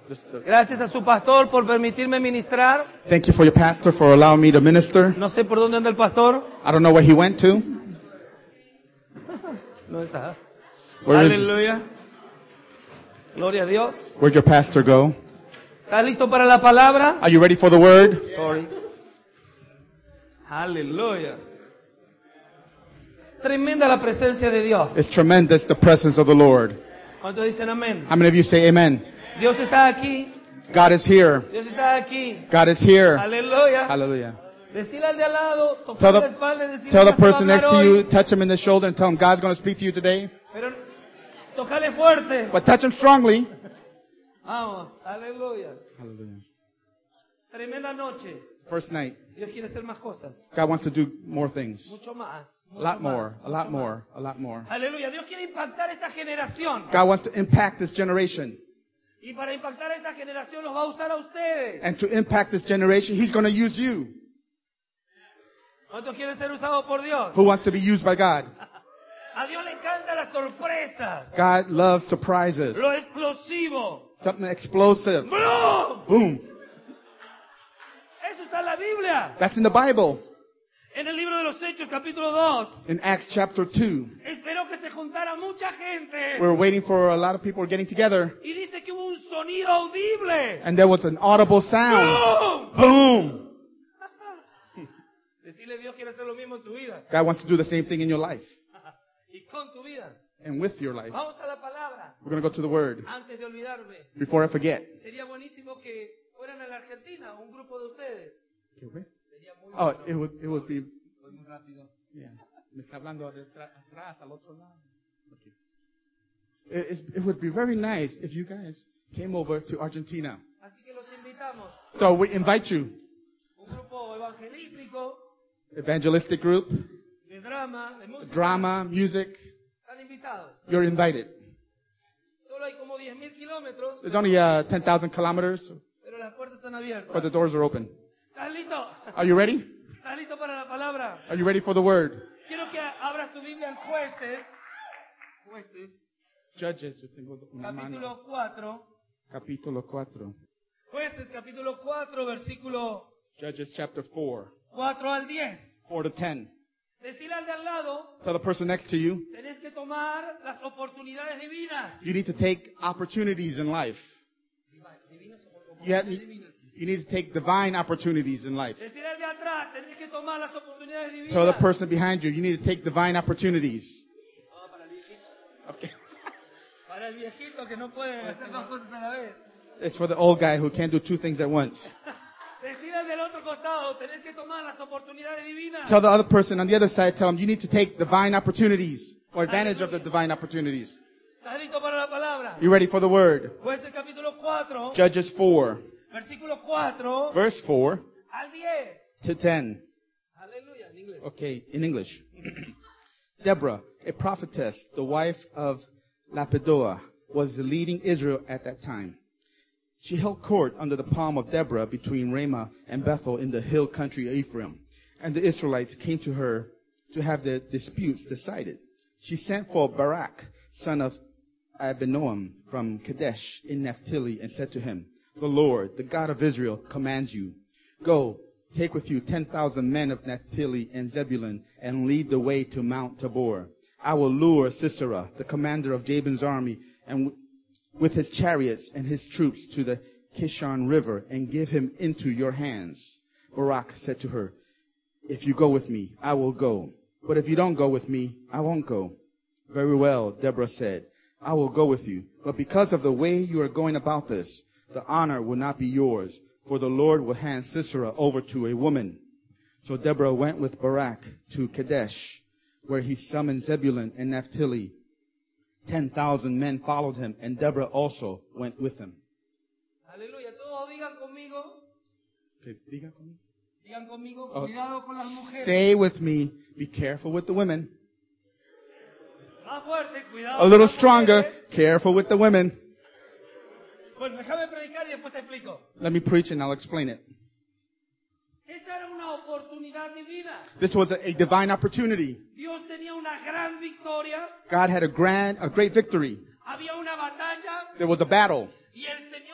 Gracias a su pastor por permitirme ministrar. Thank you for your pastor for allowing me to minister. No sé por dónde anda el pastor. I don't know where he went to. No está. Where is, Aleluya. Gloria a Dios. where'd your pastor go? ¿Estás listo para la palabra? Are you ready for the word? Sorry. Aleluya. Tremenda la presencia de Dios. It's tremendous, the presence of the Lord. ¿Cuántos dicen amén? How many of you say amen? Dios está aquí. God is here. Dios está aquí. God is here. Aleluya. Hallelujah. Decirle al de al lado, Tell tocar la the, espalda y decirle tell the "Dios te va a person next hablar to you, hoy". touch him in the shoulder and tell him God's going to speak to you today. Pero tocale fuerte. But touch him strongly. Vamos, aleluya. Hallelujah. Tremenda noche. First night. Dios quiere hacer más cosas. God wants to do more things. Mucho más. A lot mucho more. más, A lot mucho more. más. A lot more. Aleluya. Dios quiere impactar esta generación. God wants to impact this generation. Y para impactar a esta generación los va a usar a ustedes. And to impact this generation, He's going to use you. ¿Cuántos quieren ser usados por Dios? Who wants to be used by God? A Dios le encantan las sorpresas. God loves surprises. Lo explosivo. Something explosive. ¡Brum! Boom. Eso está en la Biblia. That's in the Bible. En el libro de los Hechos, capítulo 2. In Acts chapter 2. Esperó que se juntara mucha gente. We're waiting for a lot of people getting together. Y dice que hubo un sonido audible. And there was an audible sound. ¡Brum! Boom. Decirle Dios quiere hacer lo mismo en tu vida. God wants to do the same thing in your life. Y con tu vida. And with your life. Vamos a la palabra. We're going to go to the Word. Antes de olvidarme. Before I forget. Sería buenísimo que fueran a la Argentina, un grupo de ustedes. Sería muy Oh, bueno. it would be... Voy muy rápido. Yeah. Me está hablando de atrás, al otro lado. Okay. It would be very nice if you guys came over to Argentina. Así que los invitamos. So we invite you. Un grupo evangelístico, Evangelistic group, de drama, de música. drama, music. Están invitados. You're invited. Solo hay como 10,000 kilómetros, There's only 10,000 kilometers, pero las puertas están abiertas. but the doors are open. ¿Estás listo? Are you ready? ¿Estás listo para la palabra? Are you ready for the word? Quiero que abras tu Biblia en Jueces. Jueces, Judges, yo tengo una mano. capítulo 4. Capítulo 4. Jueces, capítulo 4, versículo Judges chapter 4. 4 al 10. 4 to 10. Decirle al de al lado, Tell the person next to you, tenés que tomar las oportunidades divinas. you need to take opportunities in life. Divinas You, have, oportunidades divinas. you need to take divine opportunities in life. Decirle al de atrás, tenés que tomar las oportunidades divinas. Tell the person behind you, you need to take divine opportunities. No, para el viejito. Okay. Para el viejito que no puede hacer dos cosas a la vez. It's for the old guy who can't do two things at once. Decirle al del otro costado, tenés que tomar las oportunidades divinas. Tell the other person on the other side, tell them you need to take divine opportunities or advantage of the divine opportunities. ¿Estás listo para la palabra? You ready for the word? Jueces capítulo 4, Judges 4, versículo 4 verse 4 al 10. to 10. Aleluya, en inglés. Okay, in English. Deborah, a prophetess, the wife of Lapidoa, was leading Israel at that time. She held court under the palm of Deborah between Ramah and Bethel in the hill country of Ephraim. And the Israelites came to her to have their disputes decided. She sent for Barak, son of Abinoam, from Kadesh in Naphtali, and said to him, The Lord, the God of Israel, commands you, Go, take with you 10,000 men of Naphtali and Zebulun, and lead the way to Mount Tabor. I will lure Sisera, the commander of Jabin's army, and with his chariots and his troops to the Kishon River, and give him into your hands. Barak said to her, If you go with me, I will go. But if you don't go with me, I won't go. Very well, Deborah said, I will go with you. But because of the way you are going about this, the honor will not be yours, for the Lord will hand Sisera over to a woman. So Deborah went with Barak to Kadesh, where he summoned Zebulun and Naphtali. 10,000 men followed him, and Deborah also went with him. Aleluya. Todos digan conmigo. Okay, diga conmigo. Digan conmigo. Oh. Cuidado con las mujeres. Say with me, be careful with the women. Más fuerte, cuidado A con little las stronger, mujeres. careful with the women. Bueno, déjame predicar y después te explico. Let me preach and I'll explain it. Esa era una oportunidad divina. This was a divine opportunity. Dios tenía una gran victoria. God had a great victory. Había una batalla There was a battle. y el Señor en los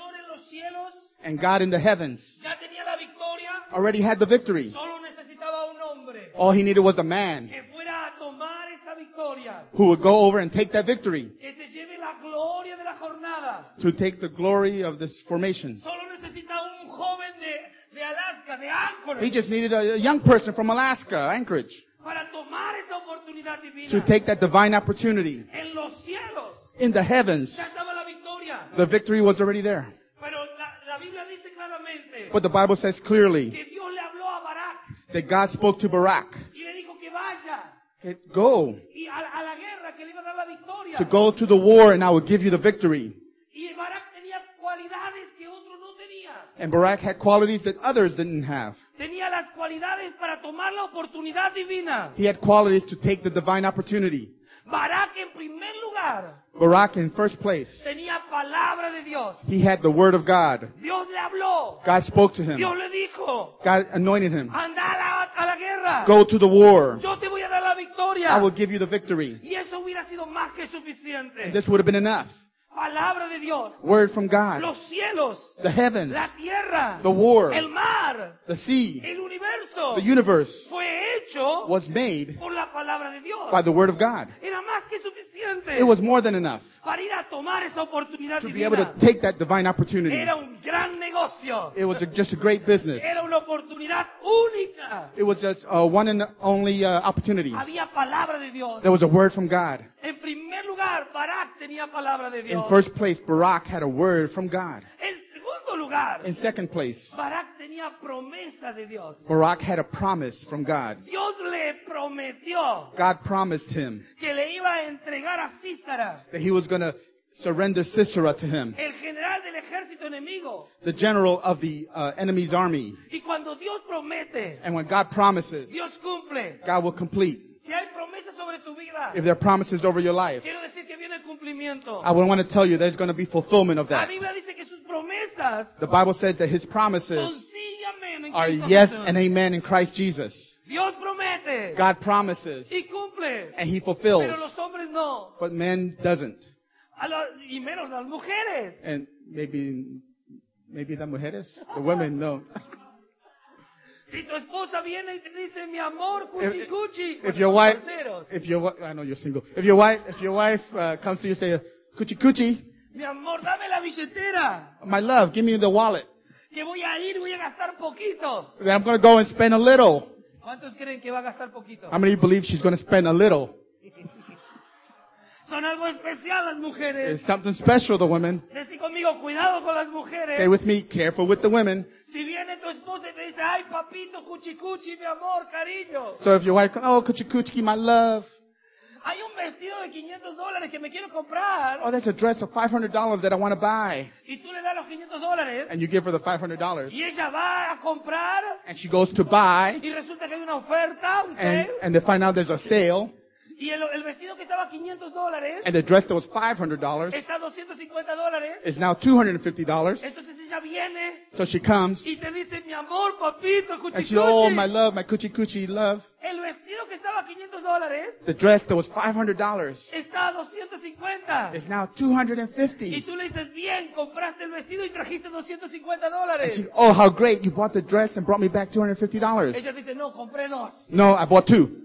cielos and God in the heavens ya tenía la victoria. already had the victory. Solo necesitaba un hombre All he needed was a man que fuera a tomar esa victoria. who would go over and take that victory, Que se lleve la gloria de la jornada. to take the glory of this formation. Solo necesita un joven de Alaska, de He Anchorage, just needed a young person from Alaska, Anchorage, para tomar esa oportunidad divina. to take that divine opportunity. En los cielos In the heavens, ya estaba la victoria. the victory was already there. Pero la Biblia dice claramente But the Bible says clearly que Dios le habló a Barak that God spoke to Barak, y le dijo que vaya okay, go, y a la guerra, que le iba a dar la victoria. to go to the war and I will give you the victory. Y Barak tenía cualidades que otro no tenía. And Barak had qualities that others didn't have. Tenía las cualidades para tomar la oportunidad divina. He had qualities to take the divine opportunity. Barak, en primer lugar, Barak, in first place, tenía palabra de Dios. he had the word of God. Dios le habló. God spoke to him. Dios le dijo, God anointed him. anda a la guerra. Go to the war. Yo te voy a dar la victoria. I will give you the victory. Y eso hubiera sido más que suficiente. This would have been enough. Palabra de Dios. Word from God. Los cielos, The heavens, la tierra, the war, el mar, the sea, el universo the universe fue hecho was made por la palabra de Dios. by the word of God. Era más que suficiente It was more than enough para ir a tomar esa oportunidad to be able to divina. take that divine opportunity. Era un gran negocio. It was just a great business. Era una oportunidad única. It was just a one and only opportunity. Había palabra de Dios. There was a word from God. En primer lugar, Barak tenía palabra de In Dios. first place, Barak had a word from God. En segundo lugar, In second place, Barak tenía promesa de Dios. Barak had a promise from God. Dios le prometió God promised him que le iba a entregar a Císara, that he was going to surrender Sisera to him, el general del ejército enemigo. the general of the enemy's army. Y cuando Dios promete, And when God promises, Dios cumple. God will complete. Si hay promesas sobre tu vida, If there are promises over your life, quiero decir que viene el cumplimiento. I would want to tell you there's going to be fulfillment of La that. Biblia dice que sus promesas The Bible says that his son promises sí y amén en are Cristo yes Jesús. and amen in Christ Jesus. Dios promete God promises y cumple, and he pero fulfills, los hombres no. but man doesn't. Y menos las mujeres. And maybe the mujeres, the women, no. Si tu esposa viene y te dice, mi amor, cuchi cuchi, If your wife, solteros. I know you're single. If your wife comes to you and say, "Coochie coochie, Mi amor, dame la billetera, my love, give me the wallet. que voy a ir, voy a gastar poquito. Then I'm going to go and spend a little." ¿Cuántos creen que va a gastar poquito? How many believe she's going to spend a little? Son algo especial las It's mujeres. something special, the women. Decí conmigo, cuidado con las mujeres. Say with me, careful with the women. Si viene tu esposa y te dice, ay papito, cuchi cuchi, mi amor, cariño. So if your wife, "Oh, coochie coochie, my love. Hay un vestido de $500 que me quiero comprar. Oh, there's a dress of $500 that I want to buy." Y tú le das los $500 And you give her the $500. y ella va a comprar And she goes to buy. y resulta que hay una oferta, un sale, And they find out there's a sale. y el vestido que estaba a $500 And the dress that was $500 está a $250. is now $250. Entonces ella viene So she comes. y te dice, mi amor, papito, And cuchi she, "Oh, cuchi. my love, my coochie coochie love." El vestido que estaba a $500 The dress that was $500 está a $250. is now Y $250. tú le dices, bien, compraste el vestido y trajiste And she, $250. "Oh, how great. You bought the dress and brought me back $250. Ella dice, no, compré dos. No, I bought two.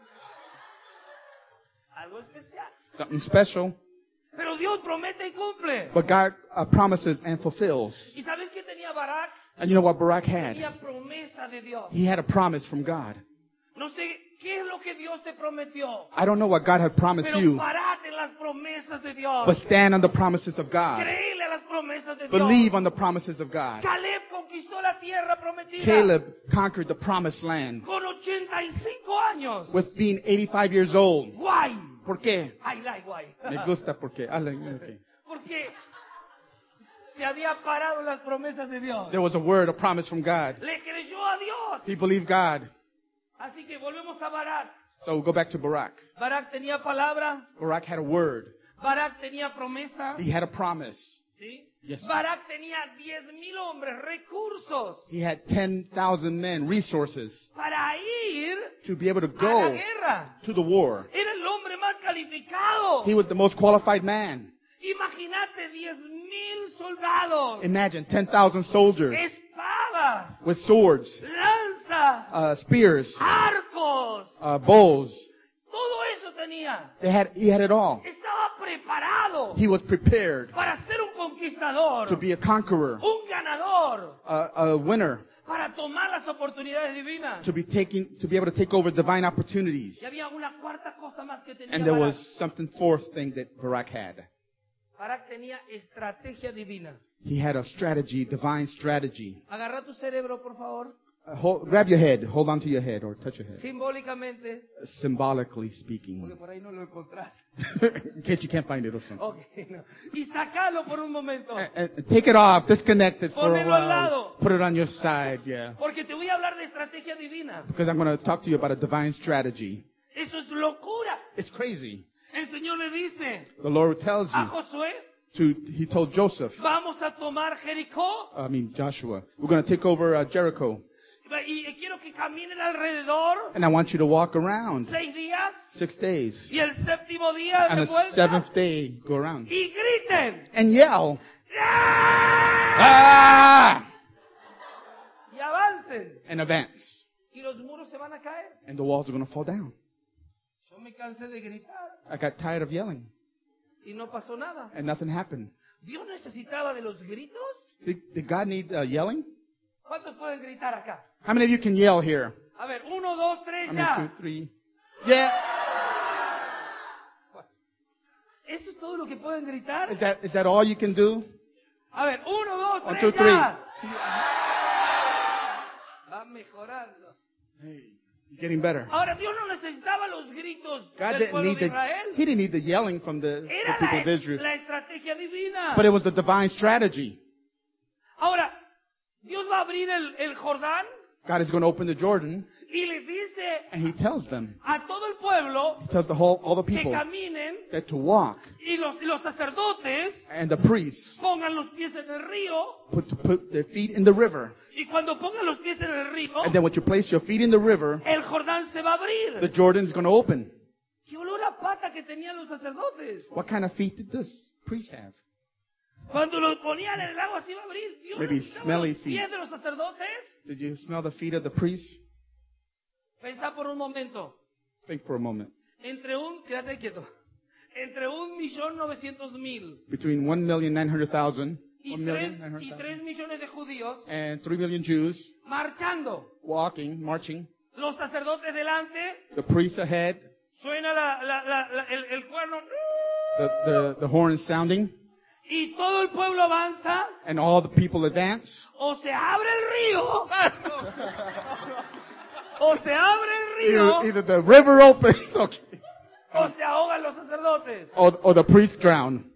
Algo especial. Something special. Pero Dios promete y cumple. But God promises and fulfills. ¿Y sabes qué tenía Barak? And you know what Barak had? Tenía promesa de Dios. He had a promise from God. No sé qué es lo que Dios te prometió. I don't know what God had promised Pero you, parate en las promesas de Dios. but stand on the promises of God. Créele a las promesas de Dios. Believe on the promises of God. Caleb conquistó la tierra prometida. Caleb conquered the promised land Con 85 años. with being 85 years old. Guay. ¿Por qué? I like guay. Me gusta porque. Okay. Porque se había parado en las promesas de Dios. There was a word, a promise from God. Le creyó a Dios. He believed God. Así que volvemos a Barak. So we'll go back to Barak. Barak tenía palabra. Barak had a word. Barak tenía promesa. He had a promise. ¿Sí? Yes. Barak tenía 10,000 hombres, recursos, He had 10,000 men, resources, para ir to be able to a la go guerra. to the war. Era el hombre más calificado. He was the most qualified man. Imagínate 10,000 soldados. Imagine 10,000 soldiers Espadas. with swords, Lanzas. spears, Arcos. bows. Todo eso tenía. He had it all. Estaba preparado He was prepared para ser un conquistador. to be a conqueror, Un ganador. a winner, Para tomar las oportunidades divinas. to be able to take over divine opportunities. Y había una cuarta cosa más que tenía And there Barak. was something fourth thing that Barak had. Barak tenía estrategia divina. He had a strategy, divine strategy. Agarra tu cerebro, por favor. Grab your head, hold on to your head or touch your head. Simbólicamente. Symbolically Porque speaking. por ahí no lo encontrás. In case you can't find it or something. Okay, no. Y sacalo por un momento. And take it off, disconnect it for a Ponelo al while. lado. Put it on your side, yeah. Porque te voy a hablar de estrategia divina. Because I'm going to talk to you about a divine strategy. Eso es locura. It's crazy. El Señor le dice The Lord tells a you Josué, he told Joseph, vamos a tomar Jericó Joshua, we're going to take over Jericho. y quiero que caminen alrededor And I want you to walk around 6 días 6 days. y el séptimo día And de the vuelta 7th day, go around. y griten And yell. ¡Ah! Ah! y avancen And advance. y los muros se van a caer. And the walls are going to fall down. Yo me cansé de gritar I got tired of yelling. y no pasó nada. And nothing happened. ¿Dios necesitaba de los gritos? Did God need yelling? ¿Cuántos pueden gritar acá? How many of you can yell here? A ver, 1, 2, 3, I mean, ya. 2, 3. Yeah. ¿Eso es todo lo que pueden gritar? Is that all you can do? A ver, 1, 2, 1, 3, 2, 3. ya. Va mejorando. You're getting better. Ahora, Dios no necesitaba los gritos God del didn't pueblo need de Israel. he didn't need the yelling from the Era people of Israel. la estrategia divina. But it was the divine strategy. Ahora, Dios va a abrir el Jordán God is going to open the Jordan, y le dice and he tells them, a todo el pueblo he tells all the que people caminen that to walk, y los sacerdotes and the priests pongan los pies en el río put their feet in the river. y cuando pongan los pies en el río, And then when you place your feet in the river, el Jordán se va a abrir. the Jordan is going to open. ¿Qué olor a pata que tenían los sacerdotes? What kind of feet did this priest have? Cuando los ponían en el agua se iba a abrir. Dios Maybe necesitaba smelly los pies feet. de los sacerdotes. Did you smell the feet of the priests? Pensá por un momento. Think for a moment. Quédate quieto. Entre 1.900.000 Between 1,900,000 y 1,900,000 3 millones de judíos and 3 million Jews marchando. marching, Los sacerdotes delante, the priests ahead, suena el cuerno the horn is sounding, y todo el pueblo avanza and all the people advance. o se abre el río o se abre el río Either the river opens o se ahogan los sacerdotes. or the priests drown.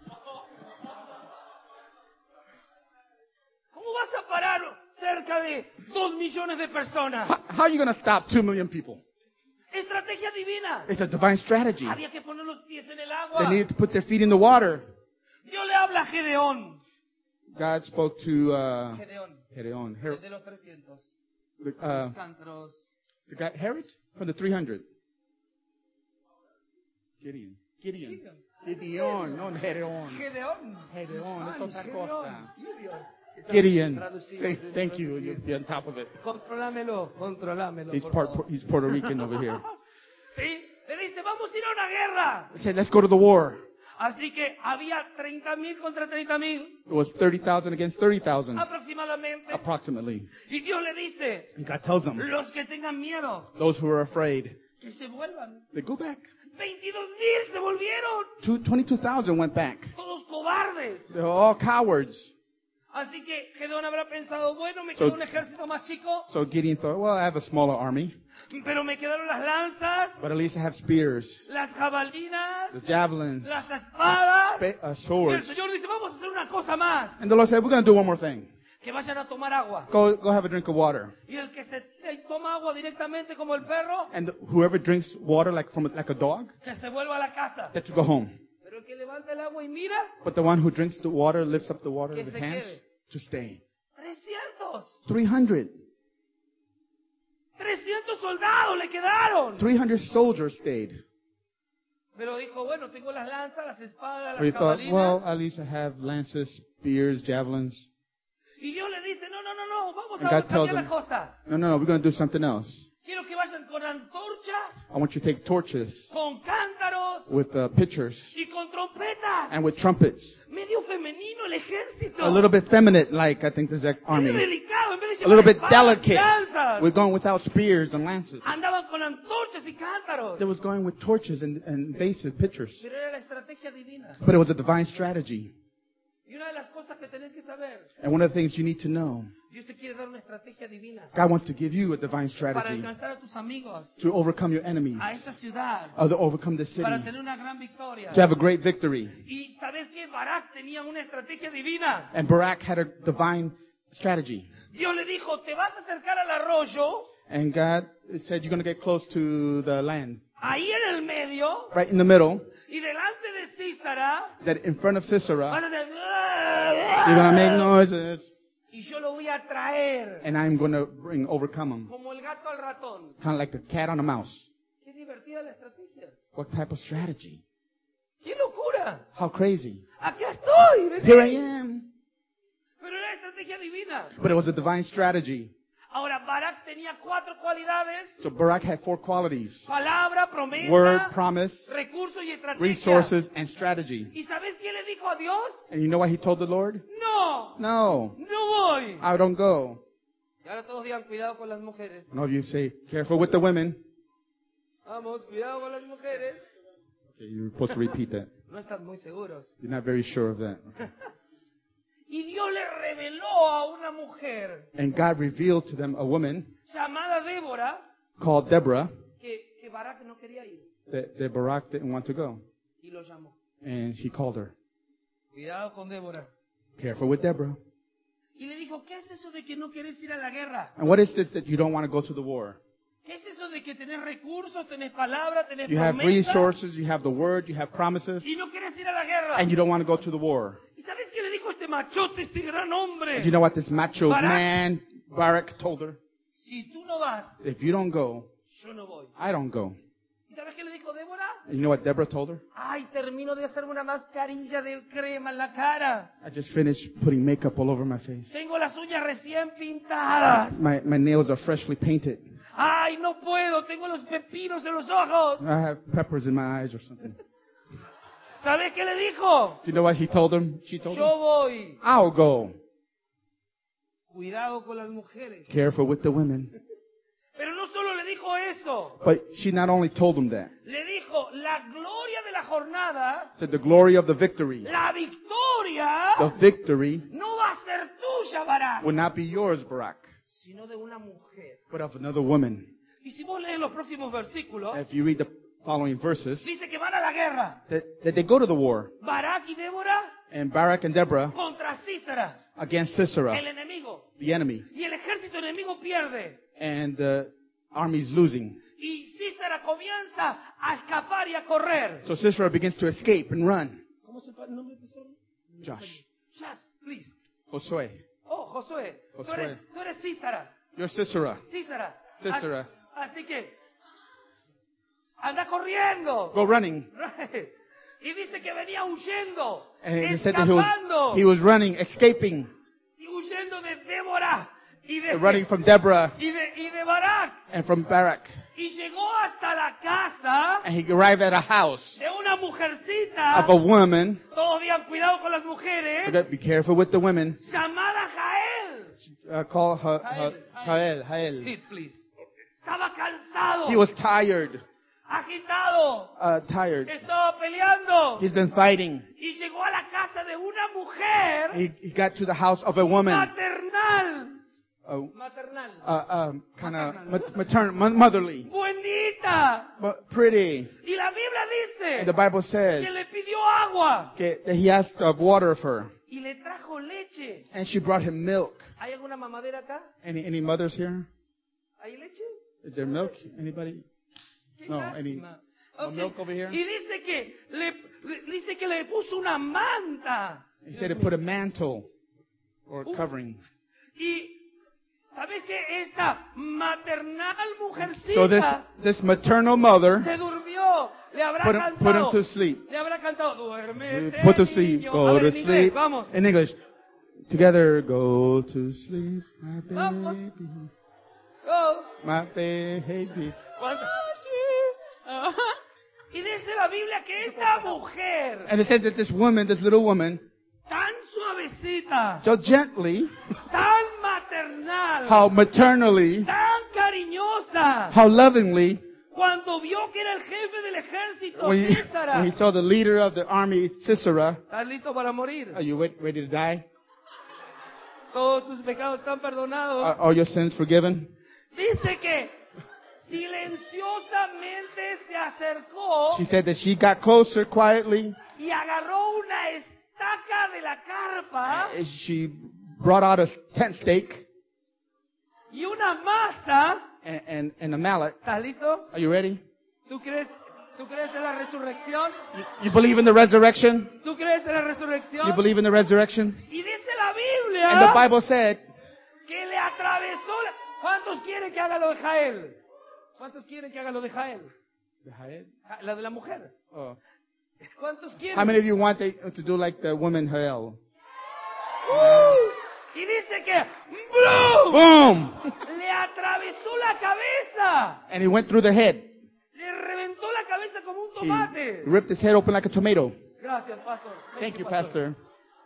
¿Cómo vas a parar cerca de 2 millones de personas? How are you going to stop 2 million people? Estrategia divina. It's a divine strategy. Había que poner los pies en el They agua. needed to put their feet in the water. Dios le habla a Gedeón. God spoke to Gedeón, Gedeon, de los 300. the Los cántaros. guy Herod from the 300. Gideon, no Gedeon. Gedeón. Gedeon, es otra Gedeón. cosa. Gideon. Gideon. Traducido. Thank you. You'll be on top of it. Controlámelo. He's por favor. he's Puerto Rican over here. ¿Sí? Le dice, vamos a ir a una guerra. He said, let's go to the war. Así que había 30,000 contra 30,000 It was 30,000 against 30,000, aproximadamente. approximately. Y Dios le dice, And God tells them, los que tengan miedo, those who are afraid, que se vuelvan. they go back. 22,000 se volvieron. 22,000 went back. Todos cobardes. They're all cowards. Así que Gedeón habrá pensado, bueno, me So- quedó un ejército más chico, So Gideon thought, well, I have a smaller army, pero me quedaron las lanzas, but at least I have spears, las jabalinas, the javelins, las espadas. Y el swords. Señor dice, vamos a hacer una cosa más. And the Lord said, we're going to do one more thing. Que vayan a tomar agua. Go have a drink of water. Y el que se toma agua directamente como el perro, And whoever drinks water like a dog, que se vuelva a la casa. that to go home. Pero el que levanta el agua y mira, But the one who drinks the water, lifts up the water Que with se his hands, quede. to stay. 300. 300. 300 soldados le quedaron. 300 soldiers stayed. Pero dijo, bueno, tengo las lanzas, las espadas, Or he las thought, well, jabalinas. at least I have lances, spears, javelins. Y Dios le dice, no, vamos And a God tells cambiar la him, cosa. no, we're going to do something else. Quiero que vayan con antorchas, I want you to take torches con cántaros with pitchers y con trompetas. and with trumpets. Medio femenino el ejército. A little bit feminine, like I think this Medio army. delicado, en vez de A little llevar bit espadas y delicate. lanzas. We're going without spears and lances. Andaban con antorchas y cántaros. They was going with torches and invasive pitchers. Pero era la estrategia divina. But it was a divine strategy. Y una de las cosas que tenés que saber, And one of the things you need to know, Dios te quiere dar una estrategia divina God wants to give you a divine para strategy alcanzar a tus amigos, to overcome your enemies, a esta ciudad, to overcome the city, para tener una gran victoria. to have a great victory. Y sabes que Barak tenía una estrategia divina. And Barak had a divine strategy. Dios le dijo, te vas a acercar al arroyo, And God said, you're going to get close to the land. ahí en el medio, Right in the middle, y delante de Císara, that in front of Sisera, vas a hacer, you're going to make noises, y yo lo voy a traer, and I'm going to overcome them. como el gato al ratón. Kind of like the cat on a mouse. Qué divertida la estrategia. What type of strategy? ¡Qué locura! How crazy. Aquí estoy, vení. Here I am. Pero era estrategia divina. But it was a divine strategy. Ahora, Barak tenía 4 cualidades: So Barak had 4 qualities. palabra, promesa, Word, promise, recursos y estrategia. resources, and strategy. ¿Y sabes qué le dijo a Dios? And you know what he told the Lord? No, No, no voy. I don't go. Y ahora todos digan, cuidado con las mujeres. One of you say, careful with the women. Vamos, cuidado con las mujeres. Okay, you're supposed to repeat that. No están muy seguros. You're not very sure of that. Okay. Y Dios le reveló a una mujer And God revealed to them a woman llamada Débora called Deborah que Barak no quería ir. that Barak didn't want to go. Y lo llamó. And he called her. Cuidado con Débora. Careful with Deborah. Y le dijo, ¿qué es eso de que no quieres ir a la guerra? And what is this that you don't want to go to the war? ¿Qué es eso de que tenés recursos, tenés palabra, tenés You have promesa resources, you have the word, you have promises, y no quieres ir a la guerra? and you don't want to go to the war. ¿Y sabes qué le dijo este machote, este gran hombre? And you know what this macho Barak. man, Barak, told her? Si tú no vas, If you don't go, yo no voy. I don't go. ¿Y sabes qué le dijo Débora? And you know what Deborah told her? Ay, termino de hacerme una mascarilla de crema en la cara. I just finished putting makeup all over my face. Tengo las uñas recién pintadas. My nails are freshly painted. Ay, no puedo, tengo los pepinos en los ojos. I have peppers in my eyes or something. ¿Sabes qué le dijo? Do you know what he told him? She told him? Yo voy. I'll go. Cuidado con las mujeres. Careful with the women. Pero no solo le dijo eso. But she not only told him that, Le dijo, la gloria de la jornada, said the glory of the victory, la victoria, the victory no va a ser tuya, Barak, will not be yours, Barak, sino de una mujer. but of another woman. Y si vos lees los próximos versículos, If you read the following verses, dice que van a la guerra. that they go to the war, Barak y Débora and Barak and Deborah contra Císara, against Sisera, el enemigo. the enemy, Y el ejército enemigo pierde. and the army's losing. Y Císara comienza a escapar y a correr. So Sisera begins to escape and run. ¿Cómo se llama el nombre de persona? Josh, Just, please. Josué, Oh, Josué. Josué. Tú eres Císara. you're Sisera. Císara. Císara. Así que, anda corriendo. Go running. Y dice que venía huyendo, And he said that escapando, he was running, escaping, y huyendo de Débora y de, running from Deborah y de Barak. and from Barak. Y llegó hasta la casa And he arrived at a house de una mujercita. of a woman. Todos digan cuidado con las mujeres. Be careful with the women. Llamada Jael. Call her Jael. Sit, please. Estaba cansado. He was tired. Agitado. Tired. Estaba peleando. He's been fighting. Y llegó a la casa de una mujer He got to the house of a woman. maternal. Maternal. Kind of maternal, motherly, Buenita. but pretty. Y la Biblia dice And the Bible que says le pidió agua that he asked of water of her. y le trajo leche. And she brought him milk. ¿Hay alguna mamadera acá? Any mothers here? ¿Hay leche? Is there milk? Anybody? Qué No, lástima. no Ok. milk over here? Y dice que le puso una manta. He said to put a mantle or covering. Y ¿Sabes que esta maternal mujercita So this maternal mother se durmió? Le habrá put cantado. him to sleep. Le habrá cantado. Duérmete, Put to sleep. niño. Go A ver, to en inglés, sleep. vamos. In English. Together, go to sleep, my Vamos. baby. Go. My baby. ¿Cuánto? Y dice la Biblia que esta mujer, And it says that this woman, this little woman, tan suavecita, so gently, tan maternal, how maternally, tan cariñosa, how lovingly, cuando vio que era el jefe del ejército, when Císara. he saw the leader of the army, Sisera, ¿Estás listo para morir? are you ready to die? Todos tus pecados están perdonados. Are all your sins forgiven? Dice que silenciosamente se acercó She said that she got closer quietly. y agarró una estaca de la carpa She brought out a tent stake y una masa. and a mallet. ¿Estás listo? Are you ready? ¿Tú crees en la resurrección? You believe in the resurrection? ¿Tú crees en la resurrección? You believe in the resurrection? Y dice la And the Biblia Bible said, que le atravesó. ¿Cuántos quieren que haga lo de Jael? ¿Cuántos quieren que haga lo de Jael? La de la mujer. oh, ¿Cuántos quieren? how many of you want to do like the woman Jael? Y dice que ¡blum! Boom! Le atravesó la cabeza. And he went through the head. Le reventó la cabeza como un He tomate. ripped his head open like a tomato. Gracias, pastor. Thank you, Pastor.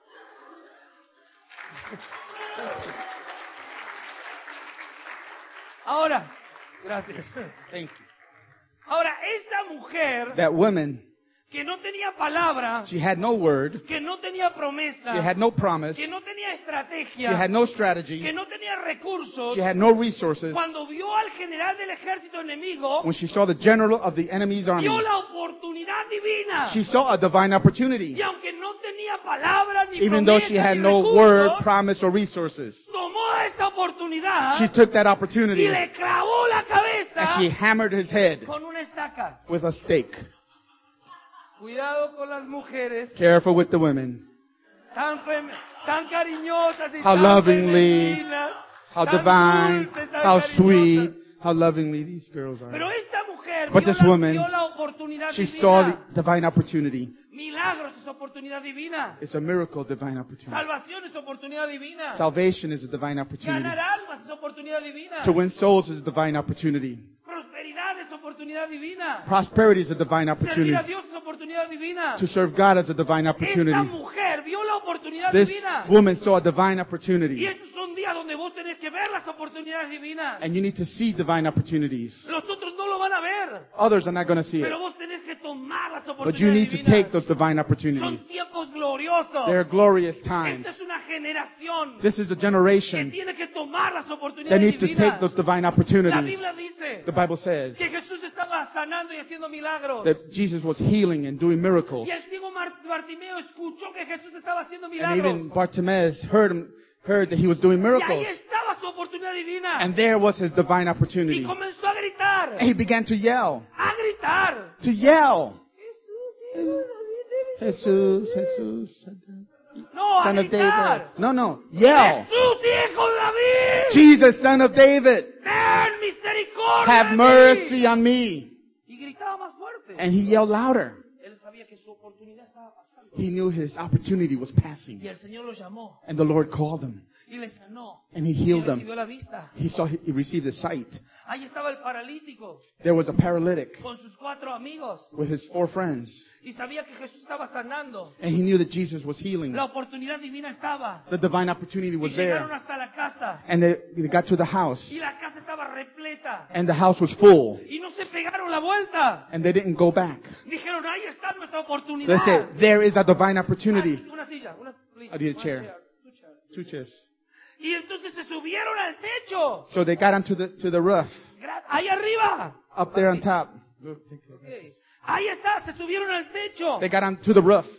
Ahora, gracias. Thank you. Ahora, esta mujer That woman, que no tenía palabra, she had no word. que no tenía promesa, She had no promise. que no tenía She estrategia, had no strategy. que no tenía recursos, She had no resources. cuando vio al general del ejército enemigo, When she saw the general of the enemy's army, vio la oportunidad divina. she saw a divine opportunity. Y aunque no tenía palabra ni Even though promesa she had ni no recursos, word, promise, or resources. tomó esa oportunidad She took that y opportunity le clavó la cabeza and she hammered his head con una estaca. with a stake. Cuidado con las mujeres Careful with the women. tan cariñosas y How tan lovingly, femeninas, how tan divine, dulces, tan how cariñosas. sweet, how lovingly these girls are. Pero esta mujer But vio this la, woman, vio la oportunidad She divina. saw the divine opportunity. Milagros es oportunidad divina. It's a miracle, divine opportunity. Salvación es oportunidad divina. Salvation is a divine opportunity. Ganar almas es oportunidad divina. To win souls is a divine opportunity. Prosperidad es oportunidad divina. Prosperity is a divine Servir opportunity. a Dios es oportunidad divina. To serve God is a divine Esta opportunity. mujer vio la oportunidad This divina. woman saw a divine Y opportunity. estos son días donde vos tenés que ver las oportunidades divinas. And you need to see divine opportunities. Los otros no lo van a ver. Others are not going to see it. Pero vos tenés que tomar las But you oportunidades need to divinas. take those divine opportunities. Son tiempos gloriosos. They're glorious Esta times. es una generación This is a que generation tiene que tomar las that oportunidades needs to divinas. take those divine La opportunities. Biblia dice The Bible says que Jesús estaba sanando y haciendo milagros. that Jesus was healing and doing miracles. Y el ciego Bartimeo escuchó que Jesús estaba haciendo And milagros. even Bartimaeus heard that he was doing Y ahí miracles. estaba su oportunidad divina. And there was his divine Y opportunity. comenzó a gritar. And he began to yell. A gritar. To yell. Jesús, Jesus, No, a son of David. gritar. No. Yell. Jesús, hijo de David. Jesus, son of David. Ten misericordia. Have de mí. mercy on me. Y gritaba más fuerte. And he yelled louder. Él sabía que su oportunidad estaba pasando. He knew his opportunity was passing. Y el Señor lo llamó. And the Lord called him. Y le sanó. And he Y healed him. recibió la vista. He received his sight. Ahí estaba el paralítico There was a paralytic con sus 4 amigos. with his 4 friends. Y sabía que Jesús estaba sanando. And he knew that Jesus was healing. La oportunidad divina estaba. The divine opportunity Y was llegaron there. hasta la casa. And they got to the house. Y la casa estaba repleta. And the house was full. Y no se pegaron la vuelta. And they didn't go back. Dijeron, ahí está nuestra oportunidad. They said, there is a divine opportunity. Una silla, please. I need a One chair. 2 chairs. 2 chairs. Y entonces se subieron al techo. So they got onto the roof. Ahí arriba. Up there on top. Okay. Ahí está, se subieron al techo. They got onto the roof.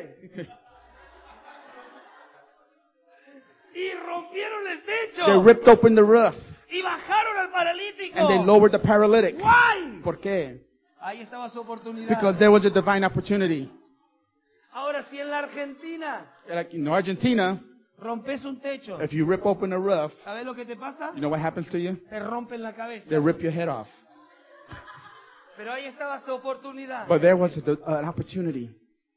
Y rompieron el techo. They ripped open the roof. Y bajaron al paralítico. And they lowered the paralytic. Why? ¿Por qué? Ahí estaba su oportunidad. Because there was a divine opportunity. Ahora, si en la Argentina Like in Argentina, Rompes un techo. If you rip open a roof, ¿Sabes lo que te pasa? you know what happens to you? Te rompen la cabeza. They rip your head off. Pero ahí estaba su oportunidad. But there was an opportunity.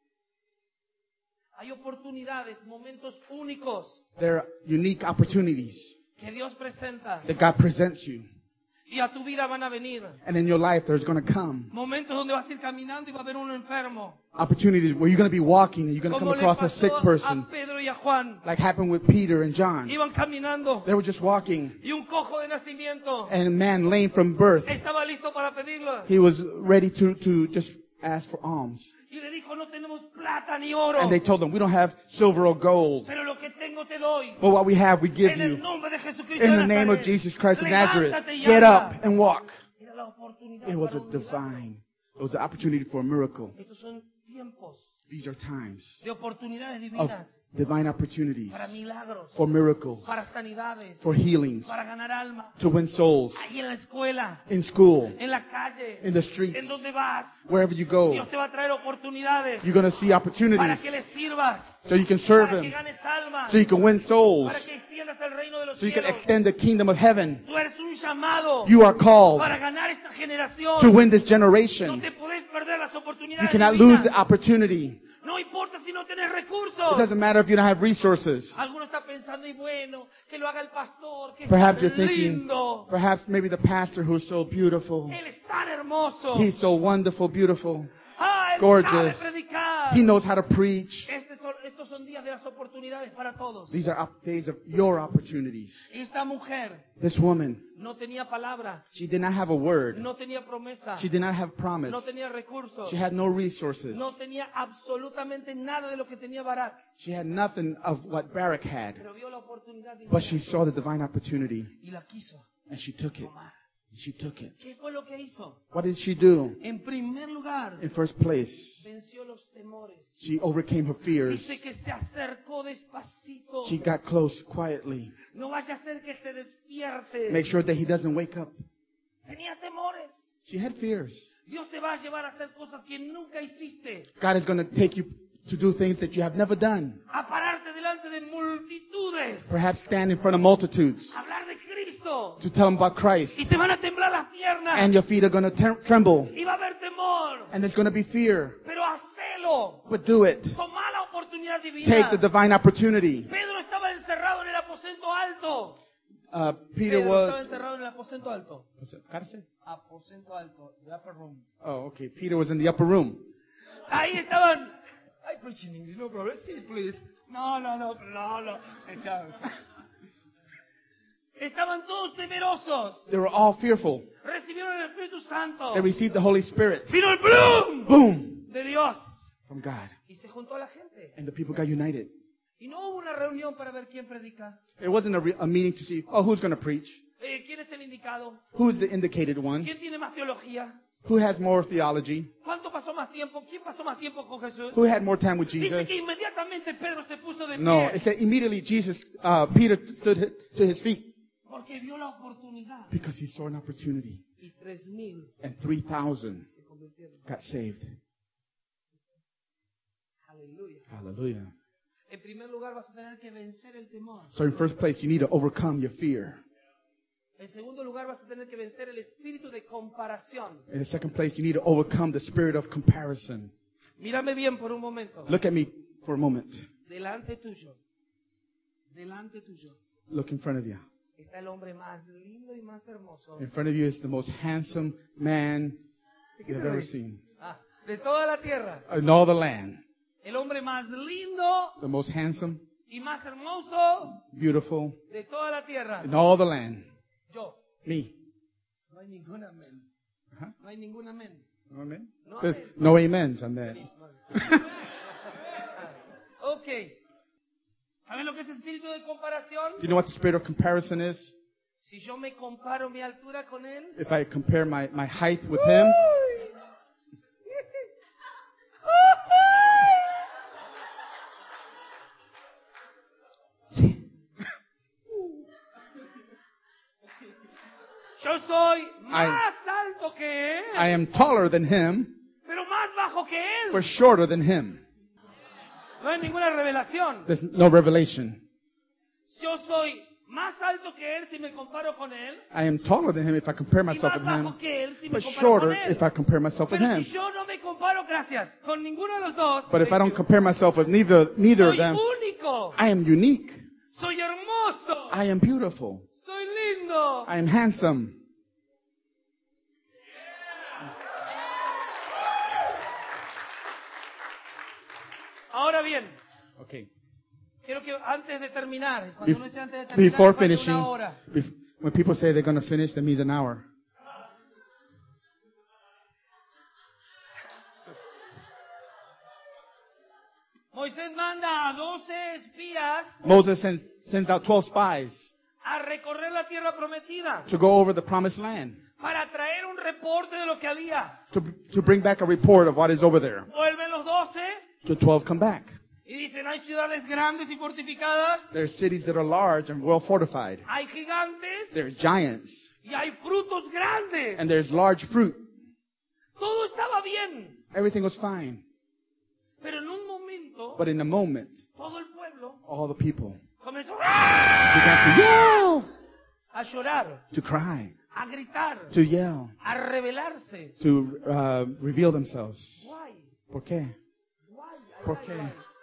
Hay oportunidades, momentos únicos There are unique opportunities que Dios presenta. that God presents you. Y a tu vida van a venir. And in your life, there's going to come Momentos donde vas a ir caminando y va a haber uno enfermo. opportunities where you're going to be walking and you're going to come Como le across a sick pasó person, a Pedro y a Juan. like happened with Peter and John. Iban caminando They were just walking, y un cojo de nacimiento and a man lame from birth, estaba listo para pedirlo. he was ready to just ask for alms. Y le dijo, no tenemos plata ni oro, And they told him, we don't have silver or gold, pero lo que tengo te doy. but what we have, we give En el you. nombre de Jesucristo In de the name of Nazaret, Jesus Christ of Nazareth, levántate y get anda. up and walk. Era la oportunidad It was para a un milagro. divine, it was an opportunity for a miracle. Estos son tiempos These are times de oportunidades of divinas divine opportunities para milagros, for miracles, para sanidades, for healings, para ganar almas. to win souls, Ahí en la escuela, in school, en la calle, in the en streets, donde vas, wherever you go. Dios te va a traer oportunidades You're going to see para opportunities que le sirvas, so you can serve para que Him, ganes almas, so you can win souls, para que extiendas el reino de los so you can cielos. extend the kingdom of heaven. Tú eres un llamado You are called para ganar esta generación. to win this No generation. te puedes perder las You oportunidades cannot lose divinas. the opportunity. No importa si no tienes It recursos. doesn't matter if you don't have resources. Alguno está pensando, y bueno, que lo haga el pastor, que Perhaps es you're tan thinking, lindo. perhaps maybe the pastor who's so beautiful. Él es tan hermoso. He's so wonderful, beautiful, Él gorgeous. sabe predicar. He knows how to preach. Estos son días de las oportunidades para todos. These are days of your opportunities. Esta mujer This woman, no tenía palabra, she did not have a word. no tenía promesa, She did not have promise. no tenía recursos, She had no resources. no tenía absolutamente nada de lo que tenía Barak. She had nothing of what Barak had. Pero vio la oportunidad divina But she saw the divine opportunity y la quiso and she took it. tomar. She took it. ¿Qué fue lo que hizo? What did she do? En primer lugar, In first place, venció los temores. she overcame her fears. Dice que se acercó despacito. She got close quietly. No vaya a ser que se despierte. Make sure that he doesn't wake up. Tenía temores. She had fears. Dios te va a llevar a hacer cosas que nunca hiciste. God is going to take you to do things that you have never done. A pararte delante de multitudes. Perhaps stand in front of multitudes Hablar de Cristo. to tell them about Christ. Y te van a temblar las piernas. And your feet are going to tremble. Y va a haber temor. And there's going to be fear. Pero hacelo. But do it. Toma la oportunidad divina. Take the divine opportunity. Pedro estaba encerrado en el aposento alto. Peter Pedro estaba was... encerrado en el aposento alto. Cárcel? Aposento alto. The upper room. Oh, okay. Peter was in the upper room. Ahí estaban. I preach in English, no problem. Sí, please. No. Estaban todos temerosos. They were all fearful. Recibieron el Espíritu Santo. They received the Holy Spirit. Vino el boom Boom! de Dios. From God. Y se juntó a la gente. And the people got united. Y no hubo una reunión para ver quién predica. It wasn't a meeting to see, oh, who's going to preach? ¿Quién es el indicado? Who's the indicated one? ¿Quién tiene más teología? Who has more theology? ¿Cuánto pasó más tiempo? ¿Quién pasó más tiempo con Jesús? Who had more time with Dice Jesus? que inmediatamente Pedro se puso de No, pie. it said immediately Peter stood to his feet Porque vio la oportunidad. because he saw an opportunity. Y 3,000 And 3,000 se convirtieron. got saved. Aleluya. Hallelujah. En primer lugar vas a tener que vencer el temor. So in first place, you need to overcome your fear. En segundo lugar vas a tener que vencer el espíritu de comparación. In the second place, you need to overcome the spirit of comparison. Mírame bien por un momento. Look at me for a moment. Delante tuyo Look in front of you. está el hombre más lindo y más hermoso In front of you is the most handsome man you've ever seen de toda la tierra. in all the land. El hombre más lindo The most handsome, y más hermoso beautiful de toda la tierra. in all the land. Yo. Me. No hay ningún amén. Uh-huh. No hay ningún amén. Amen. No There's amén. no amens on that. Ok. ¿Saben lo que es espíritu de comparación? Do you know what the spirit of comparison is? Si yo me comparo mi altura con él. If I compare my height with him, Yo soy más alto que él, I am taller than him, pero más bajo que él. but shorter than him. No hay ninguna revelación. There's no revelation. Yo soy más alto que él si me comparo con él. I am taller than him if I compare Y myself más with him, bajo que él si me but comparo shorter con él. if I compare myself with Pero him. si yo no me comparo, gracias, con ninguno de los dos, But if I don't thank you, compare myself with neither of soy them, único, I am unique. soy hermoso, I am beautiful. soy lindo. I am handsome. Ahora bien, Okay. quiero que antes de terminar, cuando uno dice antes de terminar, Before falta finishing, una hora. when people say they're going to finish, that means an hour. Moisés manda a 12 espías Moses sends out 12 spies a recorrer la tierra prometida to go over the promised land, para traer un reporte de lo que había. to bring back a report of what is over there. Vuelven los 12 The 12 come back. y dicen, hay ciudades grandes y fortificadas, There are cities that are large and well fortified. hay gigantes There are giants y hay frutos grandes. and there's large fruit. Todo estaba bien, Everything was fine. pero en un momento But in a moment, todo el pueblo all the people comenzó began to yell, a llorar, to cry, a gritar, to yell, a rebelarse. to reveal themselves. Why? ¿Por qué? Why? ¿Por qué?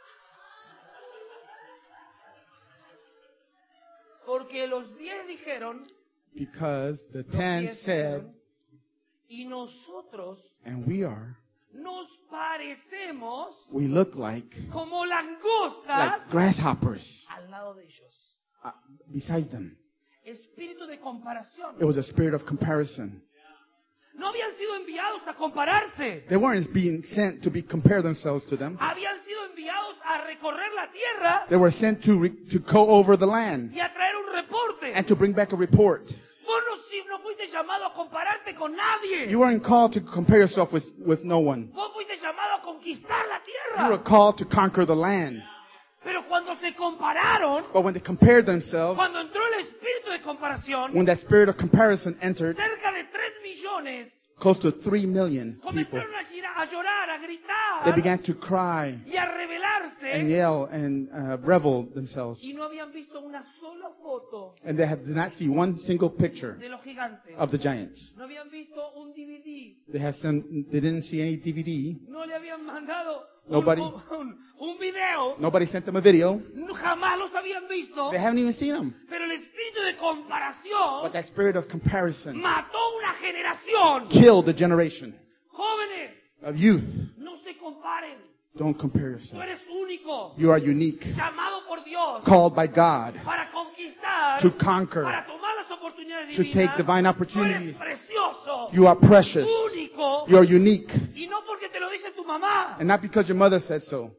Porque los 10 dijeron, Because the los 10 10 said, dijeron, y nosotros and we nos parecemos look like como langostas grasshoppers al lado de ellos. besides them. Espíritu de comparación. It was a spirit of comparison. No habían sido enviados a compararse. They weren't being sent to compare themselves to them. Habían sido enviados a recorrer la tierra They were sent to go over the land y a traer un reporte. and to bring back a report. Vos no fuiste llamado a compararte con nadie. You weren't called to compare yourself with no one. Vos fuiste llamado a conquistar la You were tierra. called to conquer the land. Pero cuando se compararon, But when they compared themselves, cuando entró el espíritu de comparación, when that spirit of comparison entered, cerca de 3 millones close to 3 million people, comenzaron a llorar, a they gritar began to cry y a rebelarse. and yell and revel themselves. Y no habían visto una sola foto And they did not see one single picture de los gigantes. of the giants. No habían visto un DVD. They didn't see any DVD. No le habían mandado Nobody. un video. Nobody sent them a video. Jamás los habían visto. They haven't even seen them. Pero el espíritu de comparación But that spirit of comparison mató una generación. killed the generation Jóvenes, of youth. no se comparen. Don't compare Tú yourself. eres único. You are unique, Llamado por Dios called by God para conquistar, to conquer, para tomar las oportunidades to divinas. take divine Tú opportunities. eres precioso, You are precious. único, You are unique. y no porque te lo dice tu mamá, And not because your mother said so,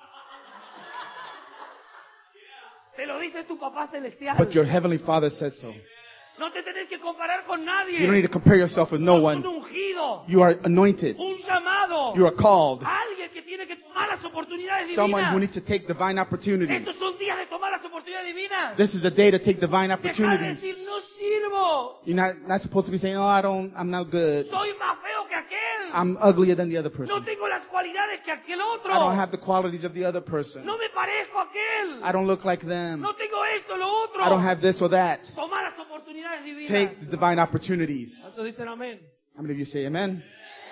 te lo dice tu papá celestial. but your heavenly Father said so. No te tenés que comparar con nadie. You don't need to compare yourself with no Sos un one. ungido, You are anointed. un llamado, You are called. alguien que tiene que tomar las oportunidades Someone who needs to divinas. take divine Estos opportunities. son días de tomar las oportunidades divinas. This is a day to take divine Dejar de opportunities. decir, no sirvo, You're not supposed to be saying, oh, I'm not good. soy más feo que aquel, I'm uglier than the other no person. tengo las cualidades que aquel otro, I don't have the qualities of the other person. no me parezco a aquel, I don't look like them. no tengo esto, lo otro. I don't have this or that. Tomar las oportunidades Take divinas. the divine opportunities. ¿Cuántos dicen amén? How many of you say amen?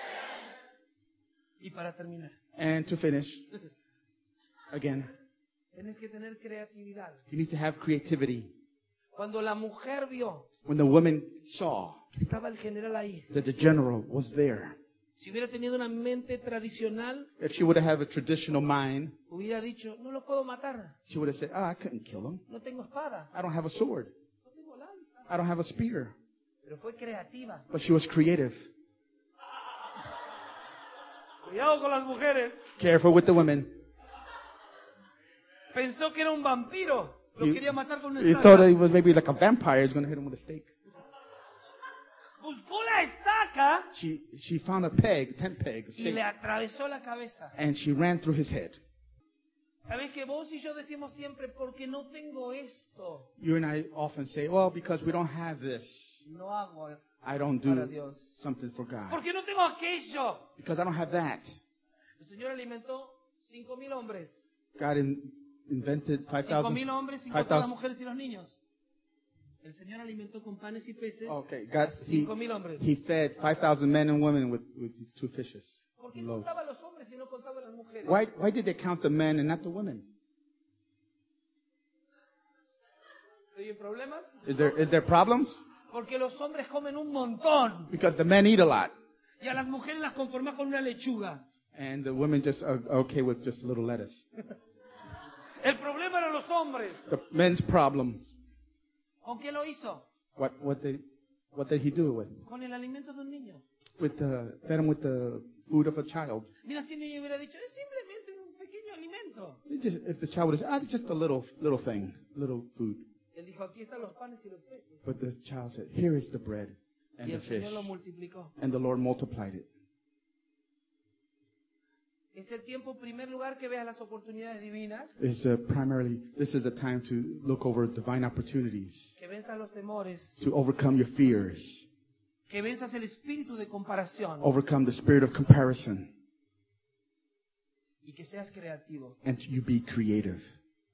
Y para terminar, And to finish, again, tenés que tener creatividad. you need to have creativity. Cuando la mujer vio When the woman saw que estaba el general ahí, that the general was there, si hubiera tenido una mente tradicional, if she would have had a traditional mind, hubiera dicho, no lo puedo matar, she would have said, I couldn't kill him. no tengo espada, I don't have a sword. no tengo lanza. I don't have a spear. Pero fue creativa. But she was creative. Cuidado con las mujeres. Careful with the women. Pensó que era un vampiro. Lo You- quería matar con una You thought estaca. it was maybe like a vampire is going to hit him with a stake. Buscó la estaca She found a peg, tent peg, a y stake, le atravesó la cabeza. and she ran through his head. ¿Sabes que vos y yo decimos siempre, porque no tengo esto, You and I often say, well, because we don't have this, no hago I don't para do Dios? something for God. Porque no tengo aquello. Because I don't have that. El Señor alimentó 5,000 hombres. God invented 5,000 hombres sin contar las 5,000. mujeres y los niños. El Señor alimentó con panes y peces Okay, a God, 5,000 hombres. he fed 5,000 men and women with 2 fishes. ¿Por qué Loaves. contaba a los hombres y no contaba a las mujeres? Why did they count the men and not the women? ¿Hay problemas? Is there problems? Porque los hombres comen un montón Because the men eat a lot, y a las mujeres las conforma con una lechuga. and the women just are okay with just a little lettuce. El problema eran los hombres. The men's problem. ¿Con qué lo hizo? What did he do it with? Con el alimento de un niño. Fed him with the food of a child. Mira, si el niño hubiera dicho, es simplemente un pequeño alimento. If the child would have said, it's just a little thing, little food. Él dijo, aquí están los panes y los peces. But the child said, here is the bread and Y the el fish. Señor lo multiplicó. And the Lord multiplied it. Es el tiempo, en primer lugar, que veas las oportunidades divinas, This is the time to look over divine opportunities, que venzas los temores, to overcome your fears, que venzas el espíritu de comparación overcome the spirit of comparison, y que seas creativo. and you be creative.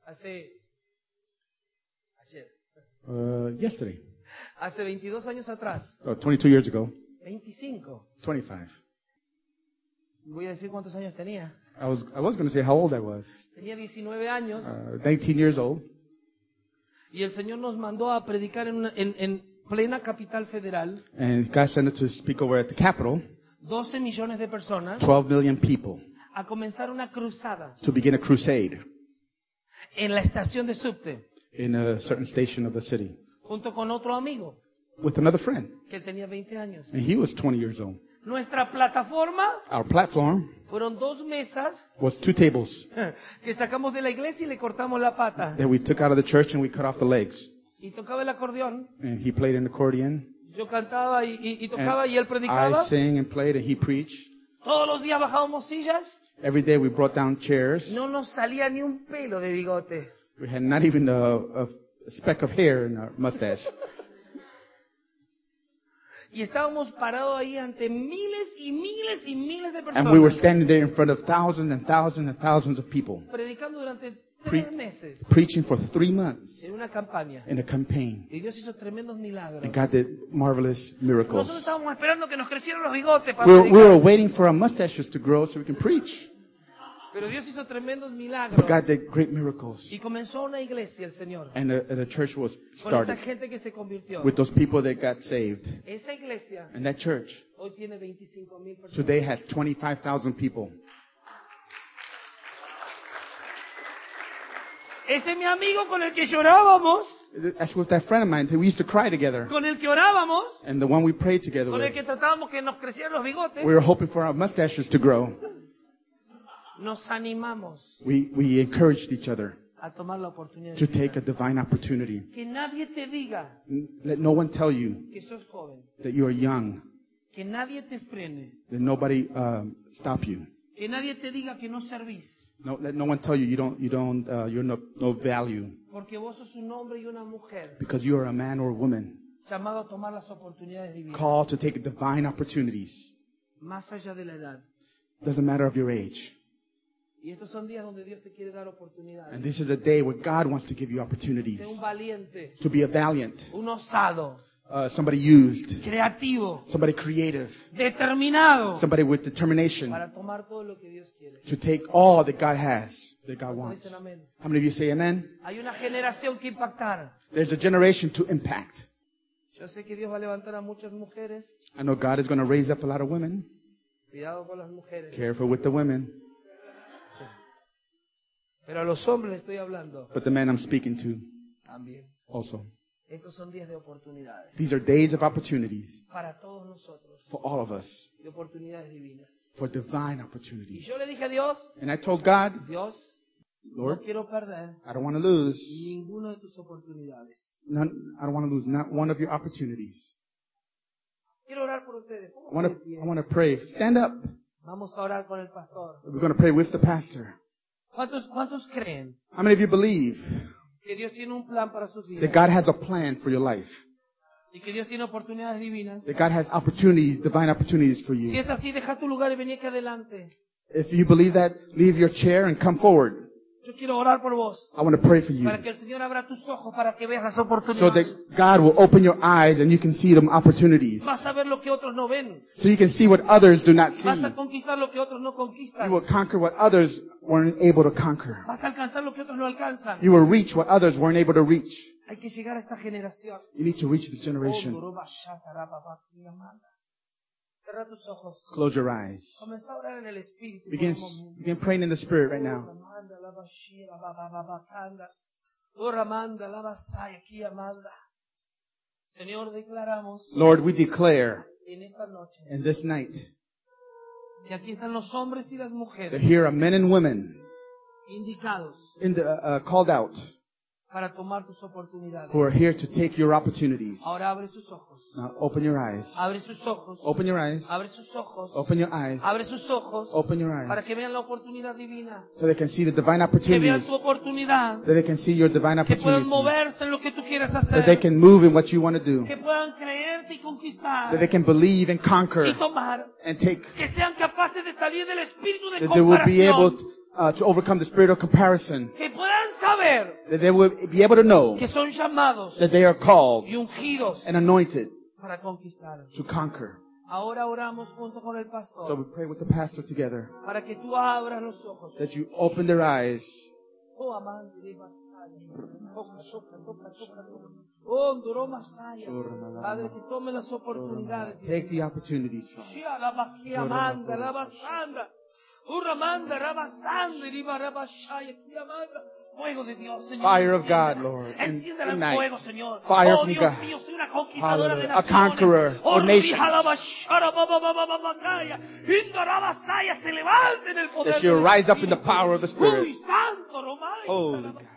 Yesterday, Hace 22 años atrás, 22 years ago, 25, 25. voy a decir cuántos años tenía. I was going to say how old I was. Tenía 19 años 19 years old. y el Señor nos mandó a predicar en plena capital federal, And God sent us to speak over at the Capitol, 12 millones de personas, 12 million people, a comenzar una cruzada to begin a crusade en la estación de subte, in a certain station of the city junto con otro amigo with another friend. que tenía 20 años. And he was 20 years old. Nuestra plataforma Our platform fueron 2 mesas was 2 tables que sacamos de la iglesia y le cortamos la pata. that we took out of the church and we cut off the legs. Y tocaba el acordeón, And he played an accordion. yo cantaba y tocaba And y él predicaba. I sang and played and he preached. Todos los días bajábamos sillas, Every day we brought down chairs. no nos salía ni un pelo de bigote. We had not even a speck of hair in our mustache. Y estábamos parados ahí ante miles y miles y miles de And we were personas, standing there in front of thousands and thousands and thousands of people, predicando durante 3 meses preaching for 3 months en una campaña. in a campaign. Y Dios hizo tremendos milagros. And God did marvelous Nosotros miracles. estábamos esperando que nos crecieran los bigotes para We predicar. were waiting for our mustaches to grow so we can preach. Pero Dios hizo tremendos But God milagros. did great miracles. Y comenzó una iglesia el Señor. And a church was Con esa started gente que se convirtió. with those people that got saved. Esa iglesia And that church hoy tiene 25,000 personas. today has 25,000 people. Ese es mi amigo con el que llorábamos, That's with that friend of mine. We used to cry together. con el que orábamos, And the one we prayed together con el with. que tratábamos que nos crecieran los bigotes. We were hoping for our mustaches to grow. Nos animamos We encouraged each other a tomar la oportunidad. to take a divine opportunity. Que nadie te diga Let no one tell you que sos joven. that you are young. Que nadie te frene. Let nobody stop you. Que nadie te diga que no servís. No, let no one tell you you're no value Porque vos sos un hombre y una mujer because you are a man or a woman llamado a tomar las oportunidades divinas. called to take divine opportunities. Más allá de la edad. Doesn't matter of your age. Y estos son días donde Dios te quiere dar And oportunidades. this is a day where God wants to give you Sé opportunities un valiente, to be a valiant, un osado, somebody used, creativo, somebody creative, determinado somebody with determination para tomar todo lo que Dios quiere. to take all that God has, that God ¿Cuántos wants. dicen amén? How many of you say amen? Hay una generación que impactar. There's a generation to impact. Yo sé que Dios va a levantar a muchas mujeres. I know God is going to raise up a lot of women. Cuidado con las mujeres. Careful with the women. Pero a los hombres les estoy hablando But the men I'm speaking to también. also. Estos son días de oportunidades These are days of opportunities para todos nosotros, for all of us, de oportunidades divinas. for divine Y opportunities. yo le dije a Dios, And I told God, Dios, no Lord, quiero perder I don't want to lose ninguna de tus oportunidades. I don't want to lose not one of your opportunities. Quiero orar por ustedes. I Pónganse de want pie. to pray. Stand up. Vamos a orar con el pastor. We're going to pray with the pastor. ¿Cuántos creen How many of you believe que Dios tiene un plan para sus that vidas? God has a plan for your life? Y que Dios tiene oportunidades divinas. That God has opportunities, divine opportunities for Si you? es así, deja tu lugar y vení aquí adelante. If you believe that, leave your chair and come forward. Yo quiero orar por vos. I want to pray for you Para que el Señor abra tus ojos para que veas las so that oportunidades. God will open your eyes and you can see them opportunities. Vas a ver lo que otros no ven. So you can see what others do not see. Vas a conquistar lo que otros no You conquistan. will conquer what others weren't able to conquer. Vas a alcanzar lo que otros no alcanzan. You will reach what others weren't able to reach. Hay que llegar a esta generación. You need to reach this generation. Cierra tus ojos. Close your eyes. Comienza a orar en el Espíritu. Begin praying in the Spirit right now. Señor, declaramos Lord, we declare en esta noche in this night que aquí están los hombres y las that mujeres here are men and women indicados called out para tomar tus oportunidades. who are here to take your opportunities. Ahora abre sus ojos. Now open your eyes. Abre sus ojos. Open your eyes. Abre sus ojos. Open your eyes. Abre sus ojos. Open your Para eyes. que vean la oportunidad divina. So they can see the divine Que vean opportunities. tu oportunidad. That they can see your divine Que puedan opportunities. moverse en lo que tú quieras That they hacer. can move in what you want to do. Que puedan creerte y conquistar. That they can believe and conquer Y tomar. and take. Que sean capaces de salir del espíritu de That they will be able comparación. to overcome the spirit of comparison. Que puedan saber That they will be able to know que son llamados that they are called y ungidos and anointed para conquistar. to conquer. Ahora oramos junto con el So pastor we pray with the pastor together para que tú abras los ojos. that you open their eyes. Oh, amante de Masaya. Toca, toca, toca, toca, toca. Oh, Ndoro Masaya. Padre, que tome las oportunidades. Take the opportunities, Father. Shia la bakia manda, la basanda. Uramanda, rabasanda, riba rabashaya, kiamanda. Fuego de Dios, Señor. Fire of enciéndela. God, Lord. Enciéndela en Ignite. fuego, Señor. Fire Oh, from Dios God. mío, soy una conquistadora de Hallelujah. A naciones. conqueror Oh, for nations. rija la bashara, bakaya. Indora basaya, se levante en el poder That she'll del rise up in the Espíritu. power of the Spirit. Uy, santo, Romay. Holy God.